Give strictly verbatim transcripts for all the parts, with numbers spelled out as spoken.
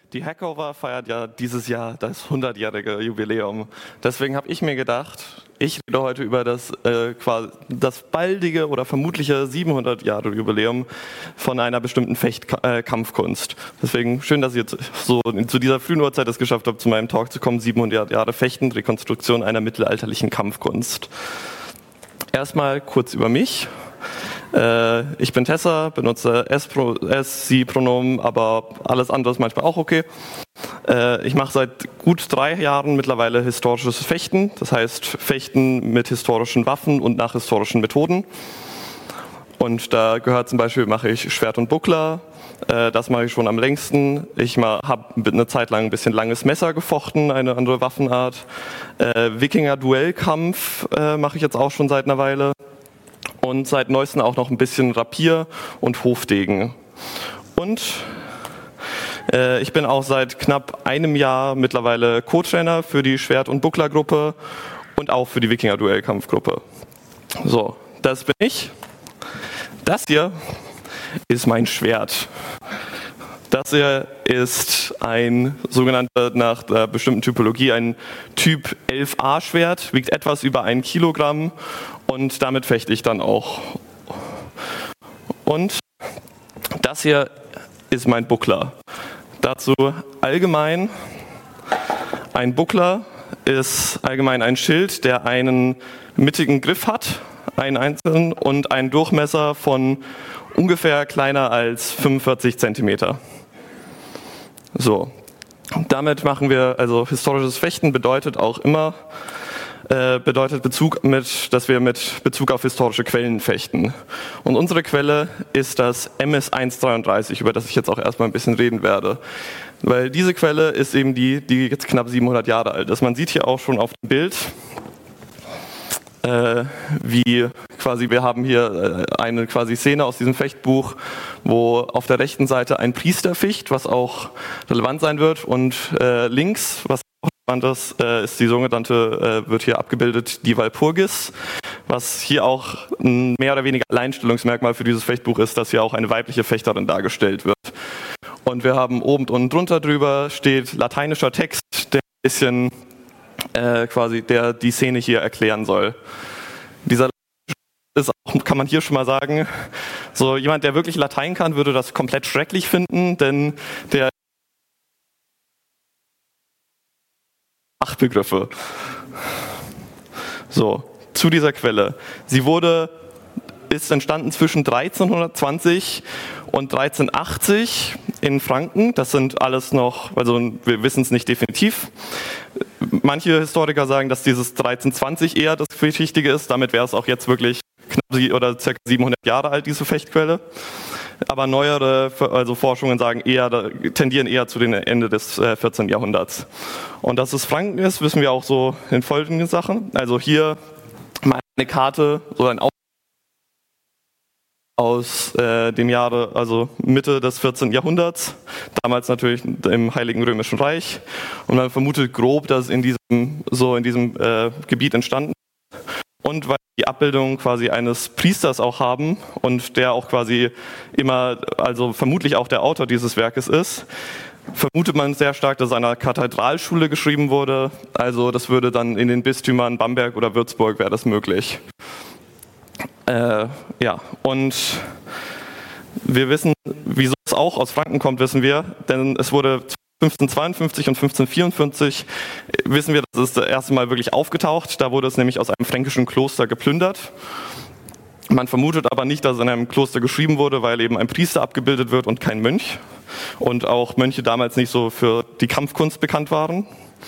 Die Hackover feiert ja dieses Jahr das hundertjährige Jubiläum. Deswegen habe ich mir gedacht, ich rede heute über das, äh, quasi das baldige oder vermutliche siebenhundert Jahre Jubiläum von einer bestimmten Fechtkampfkunst. Deswegen schön, dass ihr so zu dieser frühen Uhrzeit es geschafft habt, zu meinem Talk zu kommen. siebenhundert Jahre Fechten, Rekonstruktion einer mittelalterlichen Kampfkunst. Erstmal kurz über mich. Ich bin Tessa, benutze Es-Sie-Pronomen, aber alles andere ist manchmal auch okay. Ich mache seit gut drei Jahren mittlerweile historisches Fechten, das heißt Fechten mit historischen Waffen und nach historischen Methoden. Und da gehört zum Beispiel, mache ich Schwert und Buckler, das mache ich schon am längsten. Ich habe eine Zeit lang ein bisschen langes Messer gefochten, eine andere Waffenart. Wikinger-Duellkampf mache ich jetzt auch schon seit einer Weile. Und seit neuestem auch noch ein bisschen Rapier und Hofdegen. Und äh, ich bin auch seit knapp einem Jahr mittlerweile Co-Trainer für die Schwert- und Bucklergruppe und auch für die Wikinger-Duellkampfgruppe. So, das bin ich. Das hier ist mein Schwert. Das hier ist ein sogenannter, nach der bestimmten Typologie, ein Typ elf a Schwert, wiegt etwas über ein Kilogramm und damit fechte ich dann auch. Und das hier ist mein Buckler. Dazu allgemein, ein Buckler ist allgemein ein Schild, der einen mittigen Griff hat, einen einzelnen, und einen Durchmesser von ungefähr kleiner als fünfundvierzig Zentimeter. So, damit machen wir, also historisches Fechten bedeutet auch immer, äh, bedeutet Bezug mit, dass wir mit Bezug auf historische Quellen fechten. Und unsere Quelle ist das M S eins dreiunddreißig, über das ich jetzt auch erstmal ein bisschen reden werde. Weil diese Quelle ist eben die, die jetzt knapp siebenhundert Jahre alt ist. Man sieht hier auch schon auf dem Bild, Äh, wie quasi, wir haben hier äh, eine quasi Szene aus diesem Fechtbuch, wo auf der rechten Seite ein Priester ficht, was auch relevant sein wird, und äh, links, was auch relevant ist, äh, ist die sogenannte, äh, wird hier abgebildet, die Walpurgis, was hier auch ein mehr oder weniger Alleinstellungsmerkmal für dieses Fechtbuch ist, dass hier auch eine weibliche Fechterin dargestellt wird. Und wir haben oben und drunter drüber steht lateinischer Text, der ein bisschen Äh, quasi der die Szene hier erklären soll. Dieser ist auch, kann man hier schon mal sagen, so jemand, der wirklich Latein kann, würde das komplett schrecklich finden, denn der Fachbegriffe. So, zu dieser Quelle. Sie wurde ist entstanden zwischen dreizehnhundertzwanzig und dreizehnhundertachtzig in Franken. Das sind alles noch, also wir wissen es nicht definitiv. Manche Historiker sagen, dass dieses dreizehnhundertzwanzig eher das Wichtige ist. Damit wäre es auch jetzt wirklich knapp oder circa siebenhundert Jahre alt, diese Fechtquelle. Aber neuere also Forschungen sagen eher, tendieren eher zu den Ende des vierzehnten Jahrhunderts. Und dass es Franken ist, wissen wir auch so in folgenden Sachen. Also hier mal eine Karte, so ein aus äh, dem Jahre, also Mitte des vierzehnten Jahrhunderts, damals natürlich im Heiligen Römischen Reich. Und man vermutet grob, dass es in diesem, so in diesem äh, Gebiet entstanden ist. Und weil die Abbildung quasi eines Priesters auch haben und der auch quasi immer, also vermutlich auch der Autor dieses Werkes ist, vermutet man sehr stark, dass es einer Kathedralschule geschrieben wurde. Also das würde dann in den Bistümern Bamberg oder Würzburg wäre das möglich. Äh, ja, und wir wissen, wieso es auch aus Franken kommt, wissen wir, denn es wurde fünfzehnhundertzweiundfünfzig und fünfzehnhundertvierundfünfzig, wissen wir, das ist das erste Mal wirklich aufgetaucht, da wurde es nämlich aus einem fränkischen Kloster geplündert. Man vermutet aber nicht, dass es in einem Kloster geschrieben wurde, weil eben ein Priester abgebildet wird und kein Mönch und auch Mönche damals nicht so für die Kampfkunst bekannt waren.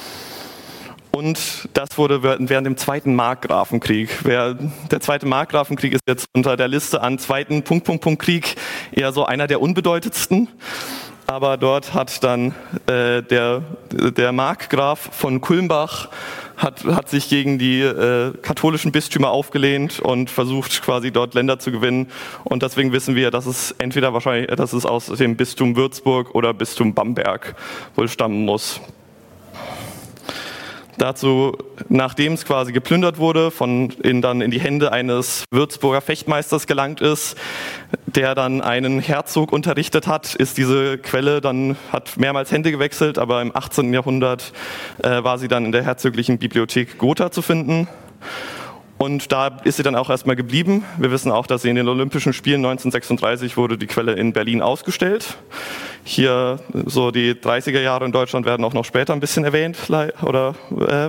Und das wurde während dem Zweiten Markgrafenkrieg. Der Zweite Markgrafenkrieg ist jetzt unter der Liste an Zweiten Punkt, Punkt, Punkt Krieg eher so einer der unbedeutendsten. Aber dort hat dann äh, der, der Markgraf von Kulmbach hat, hat sich gegen die äh, katholischen Bistümer aufgelehnt und versucht quasi dort Länder zu gewinnen. Und deswegen wissen wir, dass es entweder wahrscheinlich, dass es aus dem Bistum Würzburg oder Bistum Bamberg wohl stammen muss. Dazu, nachdem es quasi geplündert wurde, von in, dann in die Hände eines Würzburger Fechtmeisters gelangt ist, der dann einen Herzog unterrichtet hat, ist diese Quelle dann, hat mehrmals Hände gewechselt, aber im achtzehnten Jahrhundert äh, war sie dann in der Herzoglichen Bibliothek Gotha zu finden. Und da ist sie dann auch erstmal geblieben. Wir wissen auch, dass sie in den Olympischen Spielen neunzehnhundertsechsunddreißig wurde die Quelle in Berlin ausgestellt. Hier so die dreißiger Jahre in Deutschland werden auch noch später ein bisschen erwähnt. Oder, äh.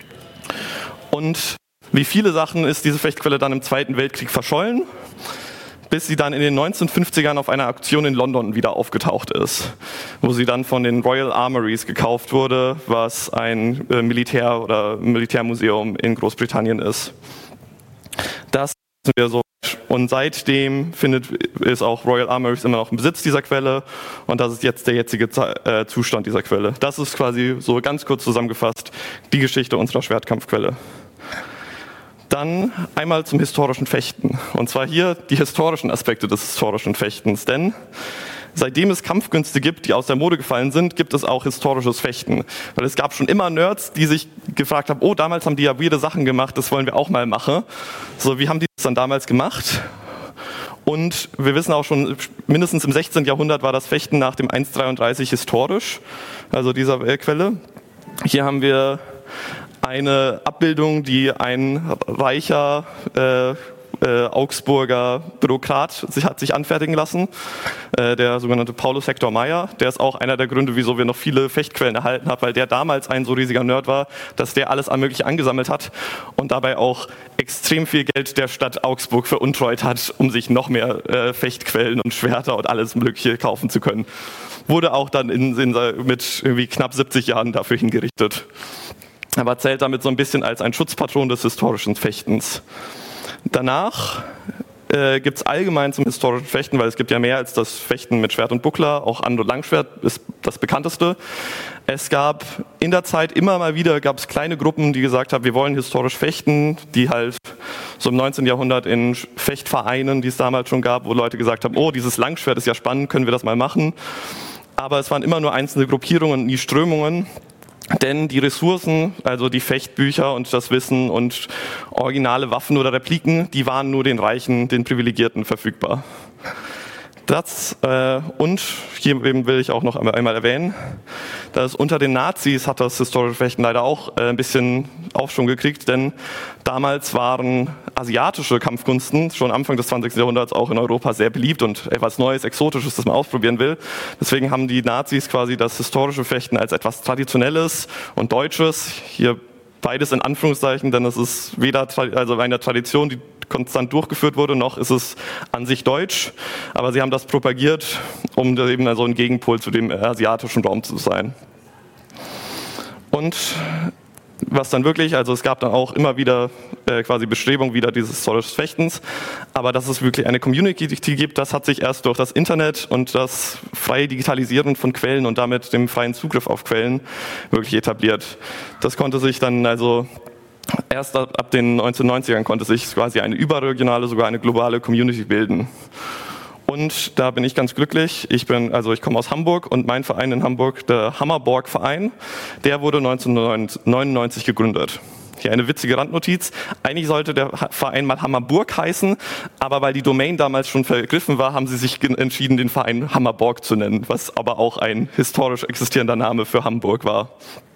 Und wie viele Sachen ist diese Fechtquelle dann im Zweiten Weltkrieg verschollen, bis sie dann in den neunzehnhundertfünfzigern auf einer Auktion in London wieder aufgetaucht ist, wo sie dann von den Royal Armouries gekauft wurde, was ein äh, Militär- oder Militärmuseum in Großbritannien ist. Das wissen wir so. Und seitdem findet, ist auch Royal Armouries immer noch im Besitz dieser Quelle und das ist jetzt der jetzige äh, Zustand dieser Quelle. Das ist quasi so ganz kurz zusammengefasst die Geschichte unserer Schwertkampfquelle. Dann einmal zum historischen Fechten. Und zwar hier die historischen Aspekte des historischen Fechtens. Denn seitdem es Kampfkünste gibt, die aus der Mode gefallen sind, gibt es auch historisches Fechten. Weil es gab schon immer Nerds, die sich gefragt haben, oh, damals haben die ja weirde Sachen gemacht, das wollen wir auch mal machen. So, wie haben die das dann damals gemacht? Und wir wissen auch schon, mindestens im sechzehnten Jahrhundert war das Fechten nach dem eins dreiunddreißig historisch, also dieser Quelle. Hier haben wir eine Abbildung, die ein reicher äh, äh, Augsburger Bürokrat sich hat sich anfertigen lassen, äh, der sogenannte Paulus Hector Meyer. Der ist auch einer der Gründe, wieso wir noch viele Fechtquellen erhalten haben, weil der damals ein so riesiger Nerd war, dass der alles Mögliche angesammelt hat und dabei auch extrem viel Geld der Stadt Augsburg veruntreut hat, um sich noch mehr äh, Fechtquellen und Schwerter und alles Mögliche kaufen zu können. Wurde auch dann in, in, mit irgendwie knapp siebzig Jahren dafür hingerichtet. Aber zählt damit so ein bisschen als ein Schutzpatron des historischen Fechtens. Danach äh, gibt es allgemein zum historischen Fechten, weil es gibt ja mehr als das Fechten mit Schwert und Buckler, auch An- und Langschwert ist das bekannteste. Es gab in der Zeit immer mal wieder gab es kleine Gruppen, die gesagt haben, wir wollen historisch fechten, die halt so im neunzehnten Jahrhundert in Fechtvereinen, die es damals schon gab, wo Leute gesagt haben, oh, dieses Langschwert ist ja spannend, können wir das mal machen. Aber es waren immer nur einzelne Gruppierungen und nie Strömungen. Denn die Ressourcen, also die Fechtbücher und das Wissen und originale Waffen oder Repliken, die waren nur den Reichen, den Privilegierten verfügbar. Das äh, und hier eben will ich auch noch einmal, einmal erwähnen, dass unter den Nazis hat das historische Fechten leider auch äh, ein bisschen Aufschwung gekriegt, denn damals waren asiatische Kampfkunsten schon Anfang des zwanzigsten Jahrhunderts auch in Europa sehr beliebt und etwas Neues, Exotisches, das man ausprobieren will. Deswegen haben die Nazis quasi das historische Fechten als etwas Traditionelles und Deutsches, hier beides in Anführungszeichen, denn es ist weder also eine Tradition, die konstant durchgeführt wurde, noch ist es an sich deutsch. Aber sie haben das propagiert, um eben also ein Gegenpol zu dem asiatischen Raum zu sein. Und was dann wirklich, also es gab dann auch immer wieder äh, quasi Bestrebungen wieder dieses historischen Fechtens, aber dass es wirklich eine Community gibt, das hat sich erst durch das Internet und das freie Digitalisieren von Quellen und damit dem freien Zugriff auf Quellen wirklich etabliert. Das konnte sich dann also erst ab, ab den neunzehnhundertneunzigern konnte sich quasi eine überregionale, sogar eine globale Community bilden. Und da bin ich ganz glücklich. Ich bin, also ich komme aus Hamburg und mein Verein in Hamburg, der Hammerborg-Verein, der wurde neunzehnhundertneunundneunzig gegründet. Hier eine witzige Randnotiz. Eigentlich sollte der Verein mal Hammerburg heißen, aber weil die Domain damals schon vergriffen war, haben sie sich entschieden, den Verein Hammerborg zu nennen, was aber auch ein historisch existierender Name für Hamburg war.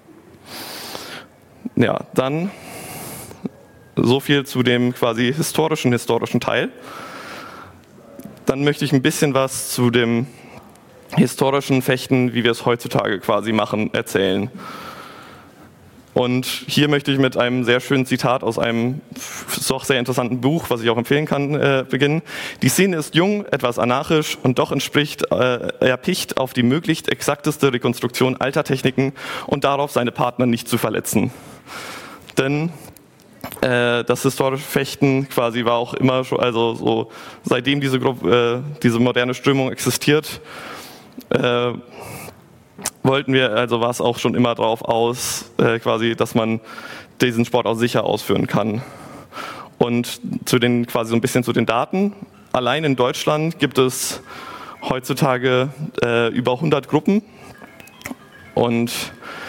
Ja, dann so viel zu dem quasi historischen, historischen Teil. Dann möchte ich ein bisschen was zu dem historischen Fechten, wie wir es heutzutage quasi machen, erzählen. Und hier möchte ich mit einem sehr schönen Zitat aus einem doch sehr interessanten Buch, was ich auch empfehlen kann, äh, beginnen. Die Szene ist jung, etwas anarchisch und doch entspricht äh, erpicht auf die möglichst exakteste Rekonstruktion alter Techniken und darauf, seine Partner nicht zu verletzen. Denn äh, das historische Fechten quasi war auch immer schon, also so seitdem diese Gruppe, äh, diese moderne Strömung existiert, äh, wollten wir, also war es auch schon immer darauf aus, äh, quasi, dass man diesen Sport auch sicher ausführen kann. Und zu den quasi so ein bisschen zu den Daten. Allein in Deutschland gibt es heutzutage äh, über hundert Gruppen und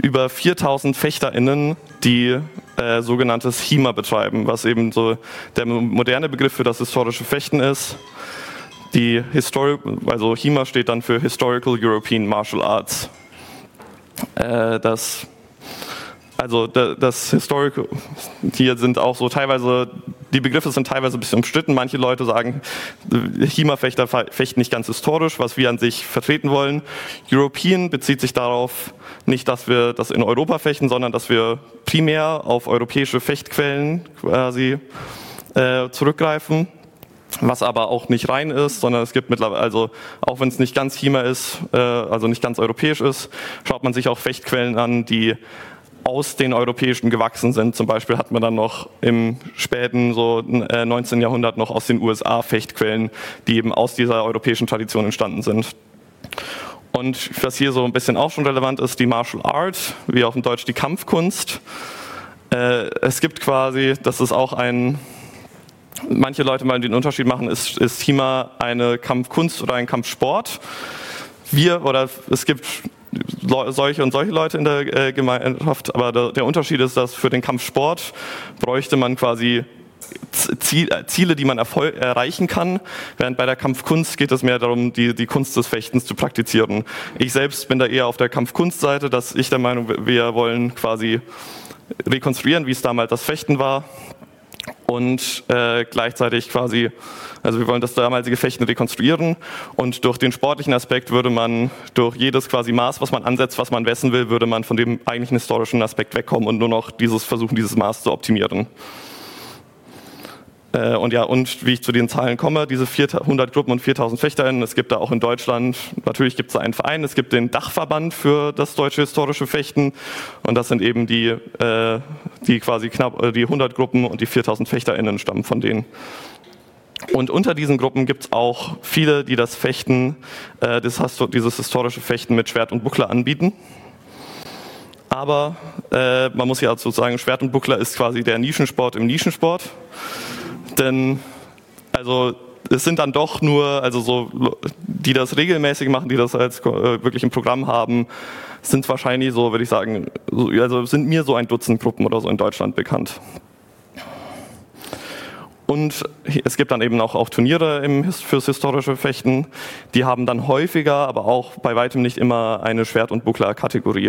über viertausend FechterInnen, die äh, sogenanntes HEMA betreiben, was eben so der moderne Begriff für das historische Fechten ist. Die Histori- also HEMA steht dann für Historical European Martial Arts. Äh, das Also das Historical, hier sind auch so teilweise, die Begriffe sind teilweise ein bisschen umstritten. Manche Leute sagen, HEMA-Fechter fechten nicht ganz historisch, was wir an sich vertreten wollen. European bezieht sich darauf, nicht, dass wir das in Europa fechten, sondern dass wir primär auf europäische Fechtquellen quasi äh, zurückgreifen. Was aber auch nicht rein ist, sondern es gibt mittlerweile, also auch wenn es nicht ganz HEMA ist, äh, also nicht ganz europäisch ist, schaut man sich auch Fechtquellen an, die aus den europäischen gewachsen sind. Zum Beispiel hat man dann noch im späten so äh, neunzehnten Jahrhundert noch aus den U S A Fechtquellen, die eben aus dieser europäischen Tradition entstanden sind. Und was hier so ein bisschen auch schon relevant ist, die Martial Art, wie auch in Deutsch die Kampfkunst. Äh, es gibt quasi, das ist auch ein, manche Leute mal den Unterschied machen, ist, ist HEMA eine Kampfkunst oder ein Kampfsport? Wir, oder es gibt solche und solche Leute in der äh, Gemeinschaft, aber der, der Unterschied ist, dass für den Kampfsport bräuchte man quasi Ziel, äh, Ziele, die man erfol- erreichen kann, während bei der Kampfkunst geht es mehr darum, die, die Kunst des Fechtens zu praktizieren. Ich selbst bin da eher auf der Kampfkunstseite, dass ich der Meinung, wir wollen quasi rekonstruieren, wie es damals das Fechten war. Und äh, gleichzeitig quasi, also wir wollen das damalige Fechten rekonstruieren und durch den sportlichen Aspekt würde man, durch jedes quasi Maß, was man ansetzt, was man messen will, würde man von dem eigentlichen historischen Aspekt wegkommen und nur noch dieses versuchen, dieses Maß zu optimieren. Äh, und ja, und wie ich zu den Zahlen komme, diese vierhundert Gruppen und viertausend FechterInnen, es gibt da auch in Deutschland, natürlich gibt es da einen Verein, es gibt den Dachverband für das deutsche historische Fechten und das sind eben die, äh, die quasi knapp, äh, die hundert Gruppen und die viertausend FechterInnen stammen von denen. Und unter diesen Gruppen gibt es auch viele, die das Fechten, äh, das, dieses historische Fechten mit Schwert und Buckler anbieten. Aber äh, man muss ja dazu sagen, Schwert und Buckler ist quasi der Nischensport im Nischensport. Denn, also, es sind dann doch nur, also so, die das regelmäßig machen, die das als äh, wirklich im Programm haben, sind wahrscheinlich so, würde ich sagen, so, also sind mir so ein Dutzend Gruppen oder so in Deutschland bekannt. Und es gibt dann eben auch, auch Turniere im, fürs historische Fechten, die haben dann häufiger, aber auch bei weitem nicht immer eine Schwert- und Buckler-Kategorie.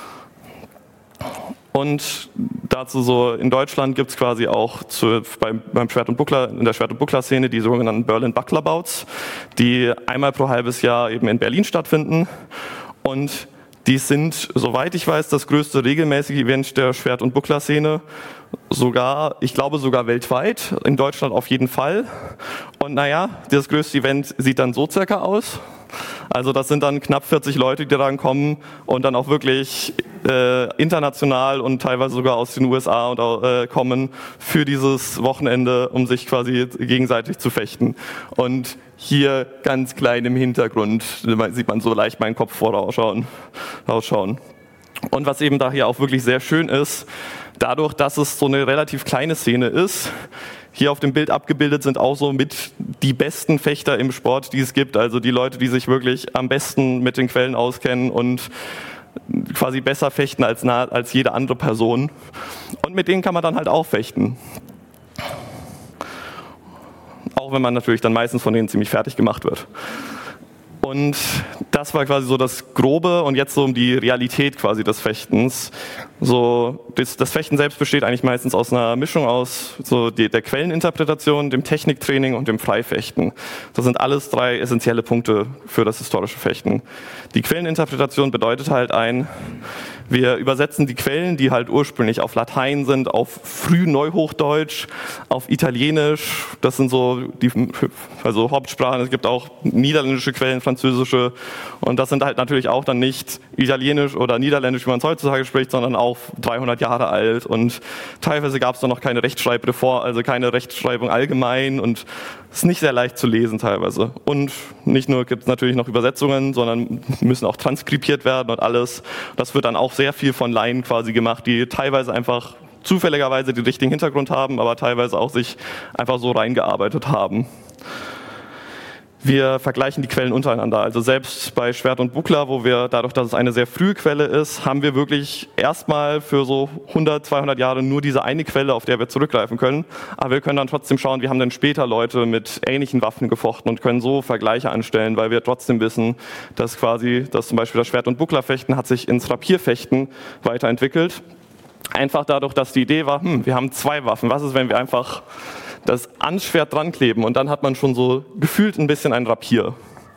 Und dazu so, in Deutschland gibt es quasi auch zu, beim, beim Schwert- und Buckler, in der Schwert- und Buckler-Szene die sogenannten Berlin Buckler Bouts, die einmal pro halbes Jahr eben in Berlin stattfinden. Und die sind, soweit ich weiß, das größte regelmäßige Event der Schwert- und Buckler-Szene. Sogar, ich glaube sogar weltweit, in Deutschland auf jeden Fall. Und naja, das größte Event sieht dann so circa aus. Also das sind dann knapp vierzig Leute, die da kommen und dann auch wirklich äh, international und teilweise sogar aus den U S A und, äh, kommen für dieses Wochenende, um sich quasi gegenseitig zu fechten. Und hier ganz klein im Hintergrund sieht man so leicht meinen Kopf vorausschauen. Rausschauen. Und was eben da hier auch wirklich sehr schön ist, dadurch, dass es so eine relativ kleine Szene ist, hier auf dem Bild abgebildet sind auch so mit die besten Fechter im Sport, die es gibt. Also die Leute, die sich wirklich am besten mit den Quellen auskennen und quasi besser fechten als, nah, als jede andere Person. Und mit denen kann man dann halt auch fechten. Auch wenn man natürlich dann meistens von denen ziemlich fertig gemacht wird. Und das war quasi so das Grobe und jetzt so um die Realität quasi des Fechtens. So, das, das Fechten selbst besteht eigentlich meistens aus einer Mischung aus so die, der Quelleninterpretation, dem Techniktraining und dem Freifechten. Das sind alles drei essentielle Punkte für das historische Fechten. Die Quelleninterpretation bedeutet halt ein, wir übersetzen die Quellen, die halt ursprünglich auf Latein sind, auf Frühneuhochdeutsch, auf Italienisch. Das sind so die also Hauptsprachen. Es gibt auch niederländische Quellen, französische. Und das sind halt natürlich auch dann nicht Italienisch oder Niederländisch, wie man es heutzutage spricht, sondern auch dreihundert Jahre alt. Und teilweise gab es dann noch keine Rechtschreibreform, also keine Rechtschreibung allgemein. Und es ist nicht sehr leicht zu lesen teilweise. Und nicht nur gibt es natürlich noch Übersetzungen, sondern müssen auch transkribiert werden und alles. Das wird dann auch sehr viel von Laien quasi gemacht, die teilweise einfach zufälligerweise den richtigen Hintergrund haben, aber teilweise auch sich einfach so reingearbeitet haben. Wir vergleichen die Quellen untereinander. Also selbst bei Schwert und Buckler, wo wir dadurch, dass es eine sehr frühe Quelle ist, haben wir wirklich erstmal für so hundert, zweihundert Jahre nur diese eine Quelle, auf der wir zurückgreifen können. Aber wir können dann trotzdem schauen, wie haben denn später Leute mit ähnlichen Waffen gefochten und können so Vergleiche anstellen, weil wir trotzdem wissen, dass quasi, dass zum Beispiel das Schwert- und Bucklerfechten hat sich ins Rapierfechten weiterentwickelt. Einfach dadurch, dass die Idee war, hm, wir haben zwei Waffen. Was ist, wenn wir einfach das ans Schwert dran kleben und dann hat man schon so gefühlt ein bisschen ein Rapier.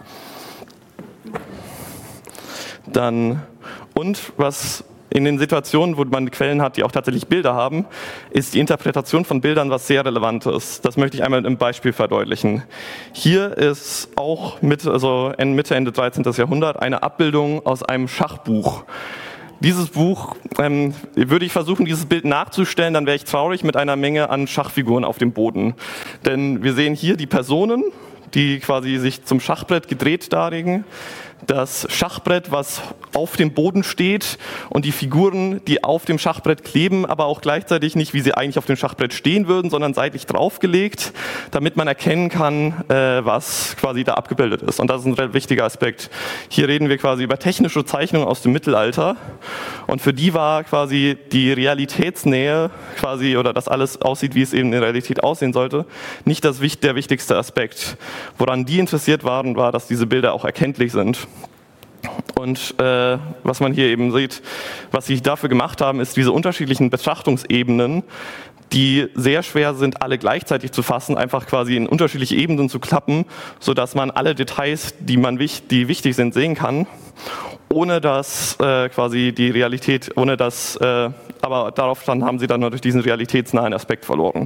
Dann, und was in den Situationen, wo man Quellen hat, die auch tatsächlich Bilder haben, ist die Interpretation von Bildern was sehr Relevantes. Das möchte ich einmal im Beispiel verdeutlichen. Hier ist auch Mitte, also Mitte, Ende dreizehnten. Jahrhundert eine Abbildung aus einem Schachbuch. Dieses Buch, ähm, würde ich versuchen, dieses Bild nachzustellen, dann wäre ich traurig mit einer Menge an Schachfiguren auf dem Boden. Denn wir sehen hier die Personen, die quasi sich zum Schachbrett gedreht darlegen, das Schachbrett, was auf dem Boden steht und die Figuren, die auf dem Schachbrett kleben, aber auch gleichzeitig nicht, wie sie eigentlich auf dem Schachbrett stehen würden, sondern seitlich draufgelegt, damit man erkennen kann, äh, was quasi da abgebildet ist. Und das ist ein sehr wichtiger Aspekt. Hier reden wir quasi über technische Zeichnungen aus dem Mittelalter und für die war quasi die Realitätsnähe quasi, oder dass alles aussieht, wie es eben in der Realität aussehen sollte, nicht das, der wichtigste Aspekt. Woran die interessiert waren, war, dass diese Bilder auch erkenntlich sind. Und äh, was man hier eben sieht, was sie dafür gemacht haben, ist diese unterschiedlichen Betrachtungsebenen, die sehr schwer sind, alle gleichzeitig zu fassen, einfach quasi in unterschiedliche Ebenen zu klappen, sodass man alle Details, die man die wichtig sind, sehen kann, ohne dass äh, quasi die Realität, ohne dass, äh, aber darauf dann haben sie dann durch diesen realitätsnahen Aspekt verloren.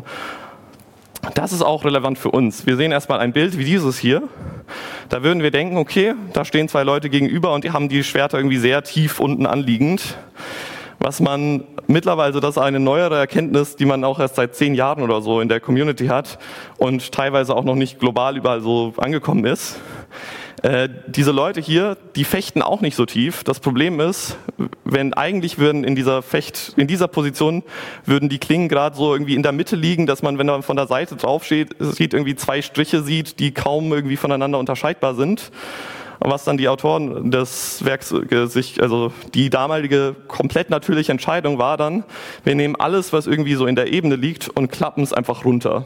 Das ist auch relevant für uns. Wir sehen erstmal ein Bild wie dieses hier. Da würden wir denken, okay, da stehen zwei Leute gegenüber und die haben die Schwerter irgendwie sehr tief unten anliegend. Was man mittlerweile, das ist eine neuere Erkenntnis, die man auch erst seit zehn Jahren oder so in der Community hat und teilweise auch noch nicht global überall so angekommen ist. Äh, diese Leute hier, die fechten auch nicht so tief. Das Problem ist, wenn eigentlich würden in dieser Fecht, in dieser Position würden die Klingen gerade so irgendwie in der Mitte liegen, dass man, wenn man von der Seite drauf steht, sieht irgendwie zwei Striche sieht, die kaum irgendwie voneinander unterscheidbar sind. Was dann die Autoren des Werks sich, also die damalige komplett natürliche Entscheidung war dann, wir nehmen alles, was irgendwie so in der Ebene liegt und klappen es einfach runter.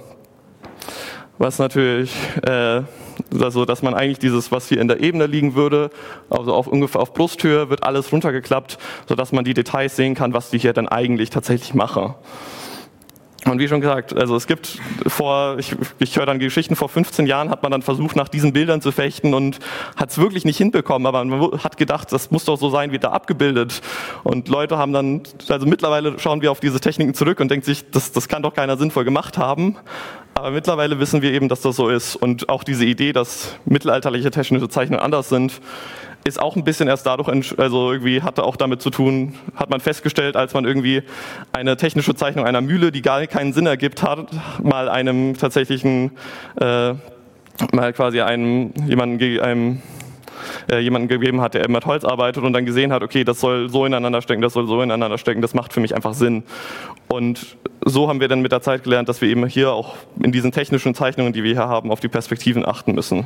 Was natürlich, äh, also dass man eigentlich dieses, was hier in der Ebene liegen würde, also auf ungefähr auf Brusthöhe, wird alles runtergeklappt, sodass man die Details sehen kann, was die hier dann eigentlich tatsächlich machen. Und wie schon gesagt, also es gibt vor, ich, ich höre dann Geschichten, vor fünfzehn Jahren hat man dann versucht, nach diesen Bildern zu fechten und hat es wirklich nicht hinbekommen, aber man hat gedacht, das muss doch so sein, wie da abgebildet. Und Leute haben dann, also mittlerweile schauen wir auf diese Techniken zurück und denken sich, das, das kann doch keiner sinnvoll gemacht haben. Aber mittlerweile wissen wir eben, dass das so ist. Und auch diese Idee, dass mittelalterliche technische Zeichnungen anders sind, ist auch ein bisschen erst dadurch, also irgendwie hatte auch damit zu tun, hat man festgestellt, als man irgendwie eine technische Zeichnung einer Mühle, die gar keinen Sinn ergibt hat, mal einem tatsächlichen, äh, mal quasi einem, jemanden, einem, äh, jemanden gegeben hat, der eben mit Holz arbeitet und dann gesehen hat, okay, das soll so ineinander stecken, das soll so ineinander stecken, das macht für mich einfach Sinn. Und so haben wir dann mit der Zeit gelernt, dass wir eben hier auch in diesen technischen Zeichnungen, die wir hier haben, auf die Perspektiven achten müssen.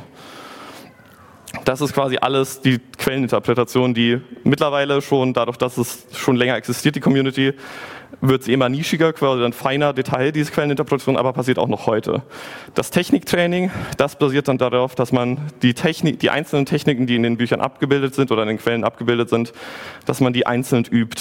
Das ist quasi alles die Quelleninterpretation, die mittlerweile schon, dadurch, dass es schon länger existiert, die Community, wird sie immer nischiger, quasi ein feiner Detail, diese Quelleninterpretation, aber passiert auch noch heute. Das Techniktraining, das basiert dann darauf, dass man die Technik, die einzelnen Techniken, die in den Büchern abgebildet sind oder in den Quellen abgebildet sind, dass man die einzeln übt.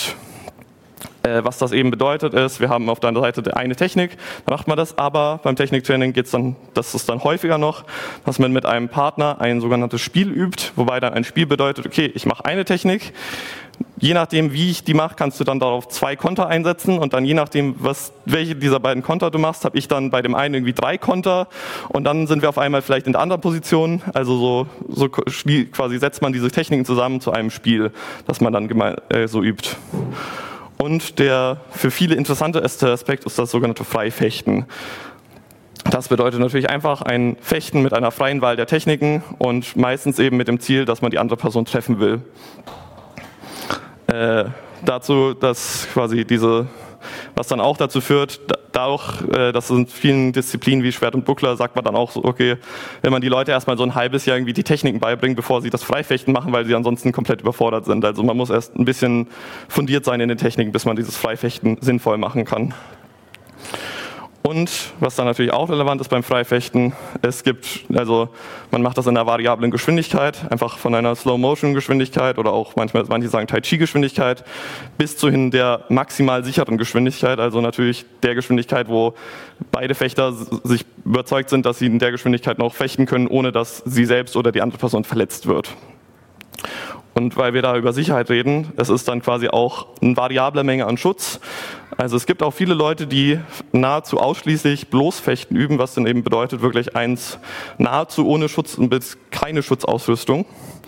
Was das eben bedeutet ist, wir haben auf der anderen Seite eine Technik, dann macht man das, aber beim Techniktraining geht es dann, das ist dann häufiger noch, dass man mit einem Partner ein sogenanntes Spiel übt, wobei dann ein Spiel bedeutet, okay, ich mache eine Technik, je nachdem wie ich die mache, kannst du dann darauf zwei Konter einsetzen und dann je nachdem, was, welche dieser beiden Konter du machst, habe ich dann bei dem einen irgendwie drei Konter und dann sind wir auf einmal vielleicht in der anderen Position, also so, so quasi setzt man diese Techniken zusammen zu einem Spiel, das man dann geme- äh, so übt. Und der für viele interessante Aspekt ist das sogenannte Freifechten. Das bedeutet natürlich einfach ein Fechten mit einer freien Wahl der Techniken und meistens eben mit dem Ziel, dass man die andere Person treffen will. Äh, dazu, dass quasi diese, was dann auch dazu führt, dadurch, äh, dass in vielen Disziplinen wie Schwert und Buckler sagt man dann auch so, okay, wenn man die Leute erstmal so ein halbes Jahr irgendwie die Techniken beibringt, bevor sie das Freifechten machen, weil sie ansonsten komplett überfordert sind. Also man muss erst ein bisschen fundiert sein in den Techniken, bis man dieses Freifechten sinnvoll machen kann. Und was dann natürlich auch relevant ist beim Freifechten, es gibt, also man macht das in einer variablen Geschwindigkeit, einfach von einer Slow-Motion-Geschwindigkeit oder auch manchmal, manche sagen Tai-Chi-Geschwindigkeit, bis zu hin der maximal sicheren Geschwindigkeit, also natürlich der Geschwindigkeit, wo beide Fechter sich überzeugt sind, dass sie in der Geschwindigkeit noch fechten können, ohne dass sie selbst oder die andere Person verletzt wird. Und weil wir da über Sicherheit reden, es ist dann quasi auch eine variable Menge an Schutz. Also es gibt auch viele Leute, die nahezu ausschließlich bloß Fechten üben, was dann eben bedeutet, wirklich eins nahezu ohne Schutz und bis keine Schutzausrüstung.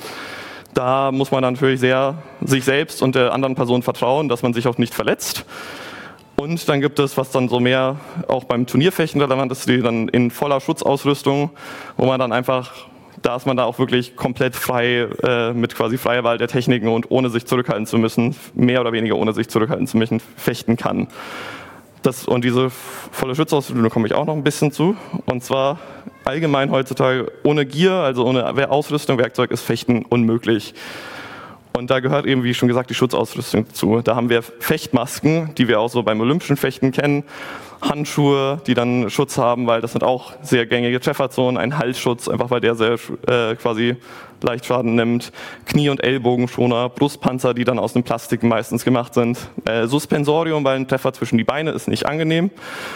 Da muss man natürlich sehr sich selbst und der anderen Person vertrauen, dass man sich auch nicht verletzt. Und dann gibt es, was dann so mehr auch beim Turnierfechten relevant ist, die dann in voller Schutzausrüstung, wo man dann einfach, da ist man da auch wirklich komplett frei, äh, mit quasi freier Wahl der Techniken und ohne sich zurückhalten zu müssen, mehr oder weniger ohne sich zurückhalten zu müssen, fechten kann. Das, und diese volle Schutzausrüstung komme ich auch noch ein bisschen zu. Und zwar allgemein heutzutage ohne Gear, also ohne Ausrüstung, Werkzeug ist Fechten unmöglich. Und da gehört eben, wie schon gesagt, die Schutzausrüstung dazu. Da haben wir Fechtmasken, die wir auch so beim olympischen Fechten kennen, Handschuhe, die dann Schutz haben, weil das sind auch sehr gängige Trefferzonen, ein Halsschutz, einfach weil der sehr äh, quasi leicht Schaden nimmt, Knie- und Ellbogenschoner, Brustpanzer, die dann aus dem Plastik meistens gemacht sind, äh, Suspensorium, weil ein Treffer zwischen die Beine ist nicht angenehm,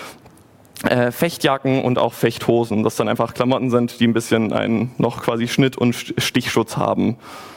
äh, Fechtjacken und auch Fechthosen, das dann einfach Klamotten sind, die ein bisschen einen noch quasi Schnitt- und Stichschutz haben.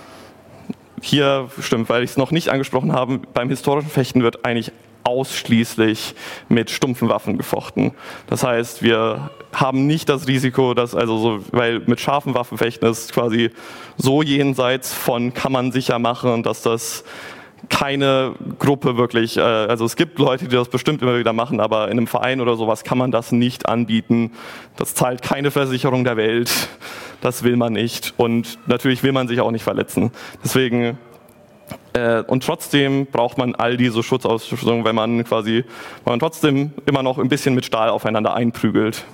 Hier stimmt, weil ich es noch nicht angesprochen habe, beim historischen Fechten wird eigentlich ausschließlich mit stumpfen Waffen gefochten. Das heißt, wir haben nicht das Risiko, dass also so, weil mit scharfen Waffen fechten ist quasi so jenseits von kann man sicher machen, dass das keine Gruppe wirklich, äh, also es gibt Leute, die das bestimmt immer wieder machen, aber in einem Verein oder sowas kann man das nicht anbieten. Das zahlt keine Versicherung der Welt. Das will man nicht. Und natürlich will man sich auch nicht verletzen. Deswegen Äh, und trotzdem braucht man all diese Schutzausrüstung, wenn man quasi, wenn man trotzdem immer noch ein bisschen mit Stahl aufeinander einprügelt.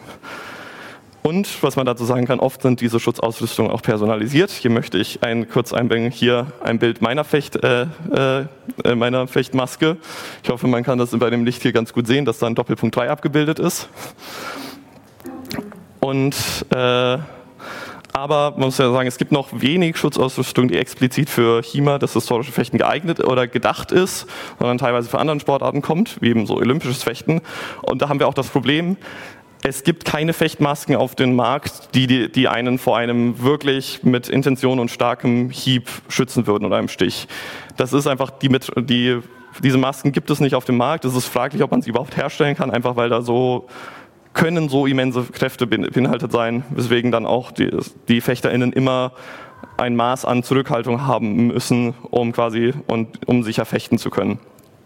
Und was man dazu sagen kann, oft sind diese Schutzausrüstungen auch personalisiert. Hier möchte ich ein, kurz einbringen, hier ein Bild meiner, Fecht, äh, äh, meiner Fechtmaske. Ich hoffe, man kann das bei dem Licht hier ganz gut sehen, dass da ein Doppelpunkt drei abgebildet ist. Und äh, aber man muss ja sagen, es gibt noch wenig Schutzausrüstung, die explizit für H I M A, das historische Fechten, geeignet oder gedacht ist, sondern teilweise für andere Sportarten kommt, wie eben so olympisches Fechten. Und da haben wir auch das Problem, es gibt keine Fechtmasken auf dem Markt, die, die, die einen vor einem wirklich mit Intention und starkem Hieb schützen würden oder einem Stich. Das ist einfach, die, die, diese Masken gibt es nicht auf dem Markt. Es ist fraglich, ob man sie überhaupt herstellen kann, einfach weil da so können so immense Kräfte beinhaltet sein, weswegen dann auch die, die FechterInnen immer ein Maß an Zurückhaltung haben müssen, um quasi und um sicher fechten zu können.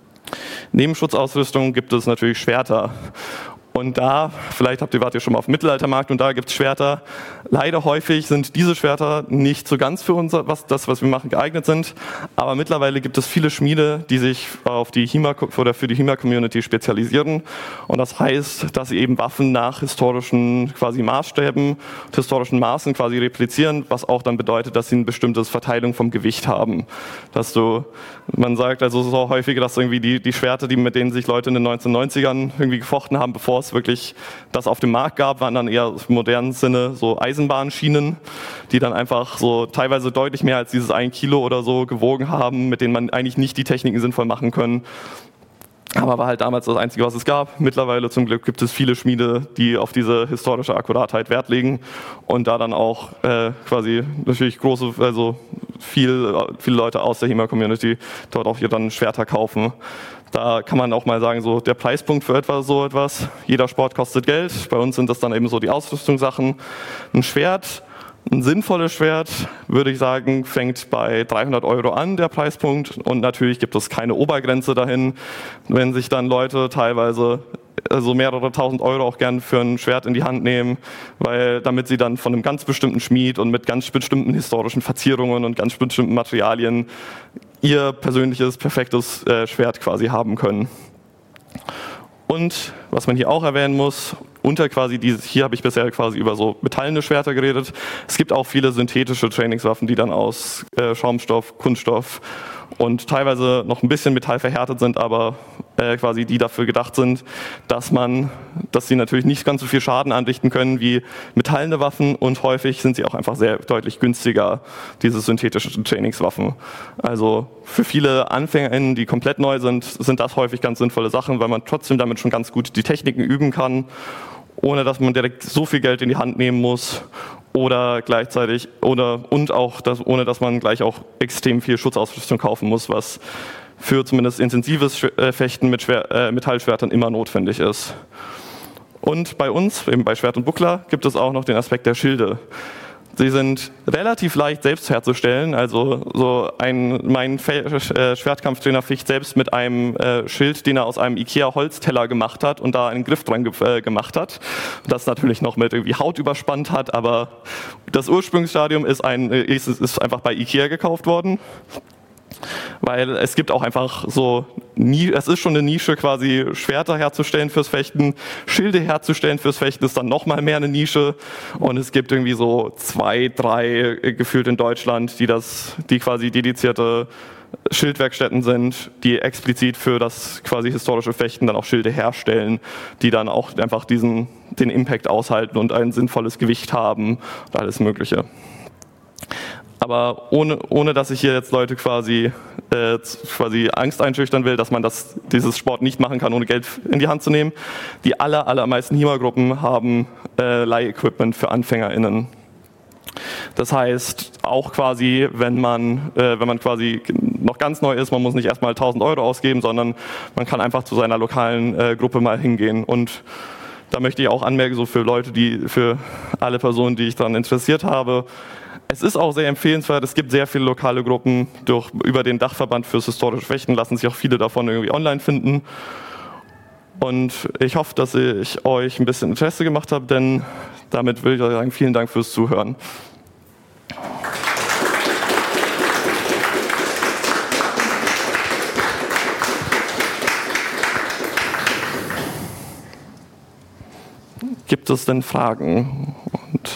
Neben Schutzausrüstung gibt es natürlich Schwerter. Und da, vielleicht habt ihr, wart ihr schon mal auf dem Mittelaltermarkt und da gibt es Schwerter. Leider häufig sind diese Schwerter nicht so ganz für unser, was, das, was wir machen, geeignet sind. Aber mittlerweile gibt es viele Schmiede, die sich auf die H I M A oder für die H I M A-Community spezialisieren. Und das heißt, dass sie eben Waffen nach historischen quasi Maßstäben, historischen Maßen quasi replizieren, was auch dann bedeutet, dass sie eine bestimmte Verteilung vom Gewicht haben. Dass du, man sagt, also es ist auch häufiger, dass irgendwie die, die Schwerter, die mit denen sich Leute in den neunzehnhundertneunzigern irgendwie gefochten haben, bevor es wirklich das auf dem Markt gab, waren dann eher im modernen Sinne so Eisenbahnschienen, die dann einfach so teilweise deutlich mehr als dieses ein Kilo oder so gewogen haben, mit denen man eigentlich nicht die Techniken sinnvoll machen können. Aber war halt damals das Einzige, was es gab. Mittlerweile zum Glück gibt es viele Schmiede, die auf diese historische Akkuratheit Wert legen und da dann auch äh, quasi natürlich große, also viel, viele Leute aus der H I M A-Community dort auch hier dann Schwerter kaufen. Da kann man auch mal sagen, so der Preispunkt für etwas, so etwas, jeder Sport kostet Geld. Bei uns sind das dann eben so die Ausrüstungssachen. Ein Schwert, ein sinnvolles Schwert, würde ich sagen, fängt bei dreihundert Euro an, der Preispunkt. Und natürlich gibt es keine Obergrenze dahin. Wenn sich dann Leute teilweise also mehrere tausend Euro auch gern für ein Schwert in die Hand nehmen, weil damit sie dann von einem ganz bestimmten Schmied und mit ganz bestimmten historischen Verzierungen und ganz bestimmten Materialien ihr persönliches, perfektes äh, Schwert quasi haben können. Und was man hier auch erwähnen muss, unter quasi dieses, hier habe ich bisher quasi über so metallene Schwerter geredet, es gibt auch viele synthetische Trainingswaffen, die dann aus äh, Schaumstoff, Kunststoff und teilweise noch ein bisschen Metall verhärtet sind, aber äh, quasi die dafür gedacht sind, dass man, dass sie natürlich nicht ganz so viel Schaden anrichten können wie metallene Waffen und häufig sind sie auch einfach sehr deutlich günstiger, diese synthetischen Trainingswaffen. Also für viele AnfängerInnen, die komplett neu sind, sind das häufig ganz sinnvolle Sachen, weil man trotzdem damit schon ganz gut die Techniken üben kann, ohne dass man direkt so viel Geld in die Hand nehmen muss oder gleichzeitig oder und auch das, ohne dass man gleich auch extrem viel Schutzausrüstung kaufen muss, was für zumindest intensives Fechten mit Schwer, äh, Metallschwertern immer notwendig ist. Und bei uns, eben bei Schwert und Buckler, gibt es auch noch den Aspekt der Schilde. Sie sind relativ leicht selbst herzustellen, also so ein, mein Schwertkampftrainer ficht selbst mit einem äh, Schild, den er aus einem Ikea-Holzteller gemacht hat und da einen Griff dran ge äh, gemacht hat. Das natürlich noch mit irgendwie Haut überspannt hat, aber das Ursprungsstadium ist, ein, ist, ist einfach bei Ikea gekauft worden. Weil es gibt auch einfach so, es ist schon eine Nische quasi, Schwerter herzustellen fürs Fechten, Schilde herzustellen fürs Fechten ist dann nochmal mehr eine Nische und es gibt irgendwie so zwei, drei gefühlt in Deutschland, die das, die quasi dedizierte Schildwerkstätten sind, die explizit für das quasi historische Fechten dann auch Schilde herstellen, die dann auch einfach diesen, den Impact aushalten und ein sinnvolles Gewicht haben und alles Mögliche. Aber ohne, ohne dass ich hier jetzt Leute quasi, äh, quasi Angst einschüchtern will, dass man das, dieses Sport nicht machen kann, ohne Geld in die Hand zu nehmen. Die aller, allermeisten HEMA-Gruppen haben äh, Leih-Equipment für AnfängerInnen. Das heißt, auch quasi, wenn man, äh, wenn man quasi noch ganz neu ist, man muss nicht erstmal tausend Euro ausgeben, sondern man kann einfach zu seiner lokalen äh, Gruppe mal hingehen. Und da möchte ich auch anmerken, so für Leute, die, für alle Personen, die ich daran interessiert habe, es ist auch sehr empfehlenswert, es gibt sehr viele lokale Gruppen, durch, über den Dachverband fürs historische Fechten lassen sich auch viele davon irgendwie online finden. Und ich hoffe, dass ich euch ein bisschen Interesse gemacht habe, denn damit will ich sagen, vielen Dank fürs Zuhören. Gibt es denn Fragen? Und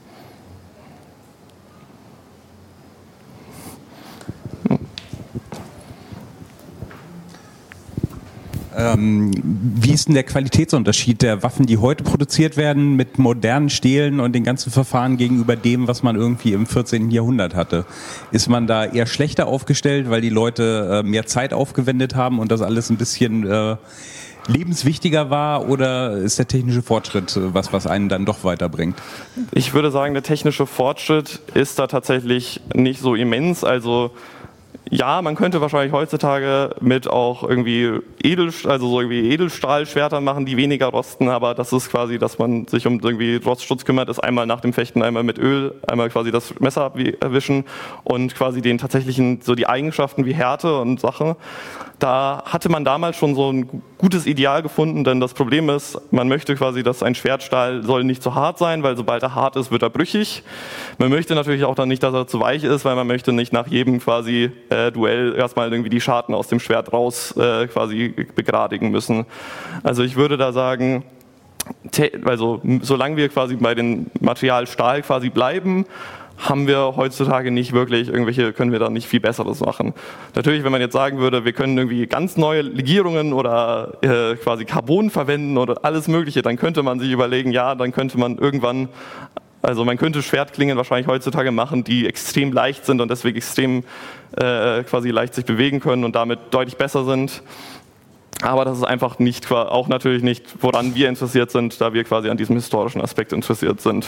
Ähm, wie ist denn der Qualitätsunterschied der Waffen, die heute produziert werden mit modernen Stählen und den ganzen Verfahren gegenüber dem, was man irgendwie im vierzehnten Jahrhundert hatte? Ist man da eher schlechter aufgestellt, weil die Leute äh, mehr Zeit aufgewendet haben und das alles ein bisschen äh, lebenswichtiger war, oder ist der technische Fortschritt was, was einen dann doch weiterbringt? Ich würde sagen, der technische Fortschritt ist da tatsächlich nicht so immens. Also ja, man könnte wahrscheinlich heutzutage mit auch irgendwie Edel, also so irgendwie Edelstahlschwertern machen, die weniger rosten, aber das ist quasi, dass man sich um irgendwie Rostschutz kümmert, ist einmal nach dem Fechten einmal mit Öl, einmal quasi das Messer abwischen und quasi den tatsächlichen, so die Eigenschaften wie Härte und Sache. Da hatte man damals schon so ein gutes Ideal gefunden, denn das Problem ist, man möchte quasi, dass ein Schwertstahl soll nicht zu hart sein, weil sobald er hart ist, wird er brüchig. Man möchte natürlich auch dann nicht, dass er zu weich ist, weil man möchte nicht nach jedem quasi äh, Duell erstmal irgendwie die Scharten aus dem Schwert raus äh, quasi begradigen müssen. Also ich würde da sagen, also solange wir quasi bei dem Material Stahl quasi bleiben, haben wir heutzutage nicht wirklich irgendwelche, können wir da nicht viel Besseres machen. Natürlich, wenn man jetzt sagen würde, wir können irgendwie ganz neue Legierungen oder äh, quasi Carbon verwenden oder alles Mögliche, dann könnte man sich überlegen, ja, dann könnte man irgendwann, also man könnte Schwertklingen wahrscheinlich heutzutage machen, die extrem leicht sind und deswegen extrem äh, quasi leicht sich bewegen können und damit deutlich besser sind. Aber das ist einfach nicht, auch natürlich nicht, woran wir interessiert sind, da wir quasi an diesem historischen Aspekt interessiert sind.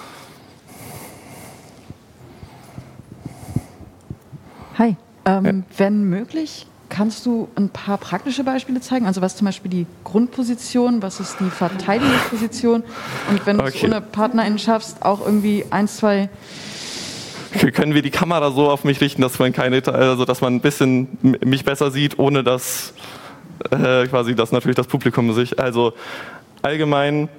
Hi, ähm, ja. Wenn möglich, kannst du ein paar praktische Beispiele zeigen? Also was zum Beispiel die Grundposition, was ist die Verteidigungsposition? Und wenn du es okay. ohne PartnerInnen schaffst, auch irgendwie eins, zwei... Okay, können wir die Kamera so auf mich richten, dass man keine, also dass man ein bisschen mich besser sieht, ohne dass äh, quasi das natürlich das Publikum sich... Also allgemein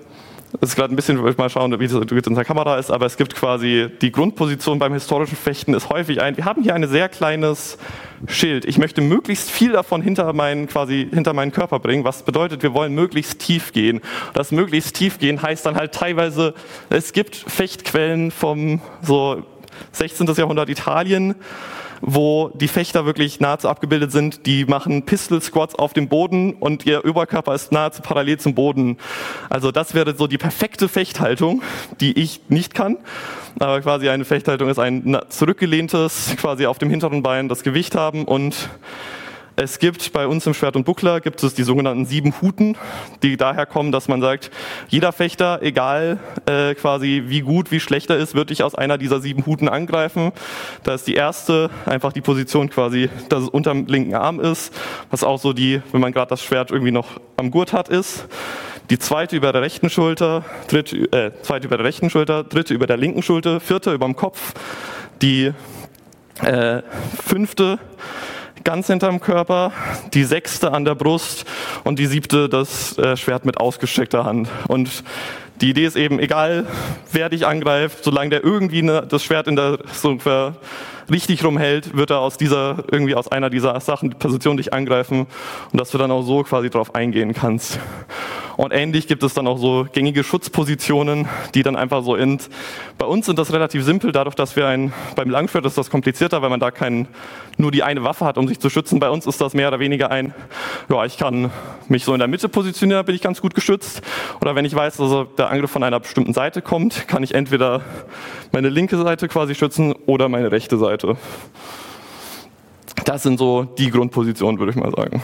das ist gerade ein bisschen, will ich mal schauen, wie das in der Kamera ist, aber es gibt quasi die Grundposition beim historischen Fechten ist häufig ein, wir haben hier ein sehr kleines Schild. Ich möchte möglichst viel davon hinter meinen, quasi hinter meinen Körper bringen, was bedeutet, wir wollen möglichst tief gehen. Das möglichst tief gehen heißt dann halt teilweise, es gibt Fechtquellen vom so sechzehnten. Jahrhundert Italien, wo die Fechter wirklich nahezu abgebildet sind, die machen Pistol Squats auf dem Boden und ihr Oberkörper ist nahezu parallel zum Boden. Also das wäre so die perfekte Fechthaltung, die ich nicht kann. Aber quasi eine Fechthaltung ist ein zurückgelehntes, quasi auf dem hinteren Bein das Gewicht haben und es gibt bei uns im Schwert und Buckler gibt es die sogenannten sieben Huten, die daher kommen, dass man sagt, jeder Fechter, egal äh, quasi wie gut, wie schlecht er ist, wird dich aus einer dieser sieben Huten angreifen. Da ist die erste einfach die Position quasi, dass es unterm linken Arm ist, was auch so die, wenn man gerade das Schwert irgendwie noch am Gurt hat, ist. Die zweite über der rechten Schulter, dritte, äh, zweite über der rechten Schulter, dritte über der linken Schulter, vierte über dem Kopf, die äh, fünfte ganz hinterm Körper, die sechste an der Brust und die siebte das äh, Schwert mit ausgestreckter Hand. Und die Idee ist eben, egal wer dich angreift, solange der irgendwie ne, das Schwert in der so ungefähr richtig rumhält, wird er aus dieser irgendwie aus einer dieser Sachen, Position dich angreifen und dass du dann auch so quasi drauf eingehen kannst. Und ähnlich gibt es dann auch so gängige Schutzpositionen, die dann einfach so in, bei uns sind das relativ simpel, dadurch, dass wir ein, beim Langschwert ist das komplizierter, weil man da kein, nur die eine Waffe hat, um sich zu schützen. Bei uns ist das mehr oder weniger ein, ja, ich kann mich so in der Mitte positionieren, bin ich ganz gut geschützt. Oder wenn ich weiß, dass der Angriff von einer bestimmten Seite kommt, kann ich entweder meine linke Seite quasi schützen oder meine rechte Seite. Das sind so die Grundpositionen, würde ich mal sagen.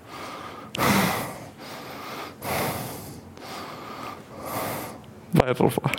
Weitere Frage.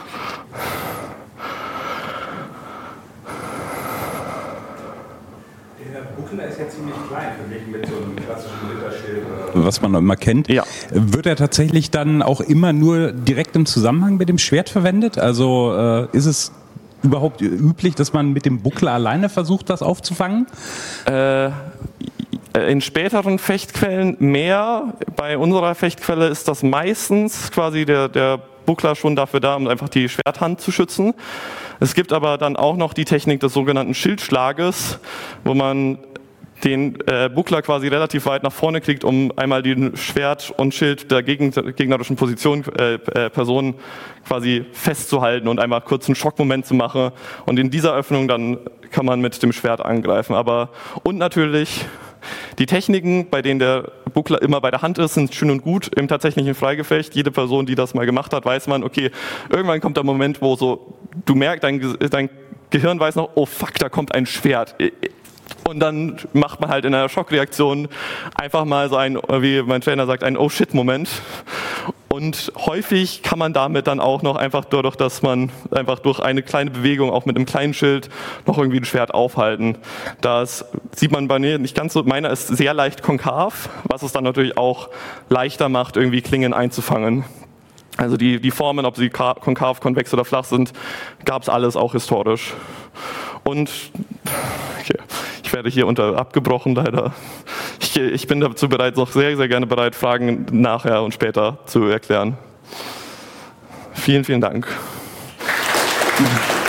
Der Buckler ist ja ziemlich klein, verglichen mit so einem klassischen Ritterschild, was man immer kennt. Ja. Wird er tatsächlich dann auch immer nur direkt im Zusammenhang mit dem Schwert verwendet? Also äh, ist es überhaupt üblich, dass man mit dem Buckler alleine versucht, das aufzufangen? Äh, in späteren Fechtquellen mehr. Bei unserer Fechtquelle ist das meistens quasi der, der Buckler schon dafür da, um einfach die Schwerthand zu schützen. Es gibt aber dann auch noch die Technik des sogenannten Schildschlages, wo man den äh, Buckler quasi relativ weit nach vorne kriegt, um einmal den Schwert und Schild der gegnerischen Position, äh, äh, Person quasi festzuhalten und einmal kurz einen Schockmoment zu machen. Und in dieser Öffnung dann kann man mit dem Schwert angreifen. Aber und natürlich die Techniken, bei denen der Buckler immer bei der Hand ist, sind schön und gut. Im tatsächlichen Freigefecht, jede Person, die das mal gemacht hat, weiß man, okay, irgendwann kommt der Moment, wo so du merkst, dein, dein Gehirn weiß noch, oh fuck, da kommt ein Schwert. Und dann macht man halt in einer Schockreaktion einfach mal so ein, wie mein Trainer sagt, ein Oh-Shit-Moment. Und häufig kann man damit dann auch noch einfach dadurch, dass man einfach durch eine kleine Bewegung, auch mit einem kleinen Schild, noch irgendwie ein Schwert aufhalten. Das sieht man bei mir nicht ganz so. Meiner ist sehr leicht konkav, was es dann natürlich auch leichter macht, irgendwie Klingen einzufangen. Also die, die Formen, ob sie konkav, konvex oder flach sind, gab es alles auch historisch. Und okay, ich werde hier unter abgebrochen leider. Ich, ich bin dazu bereit, noch sehr, sehr gerne bereit, Fragen nachher und später zu erklären. Vielen, vielen Dank.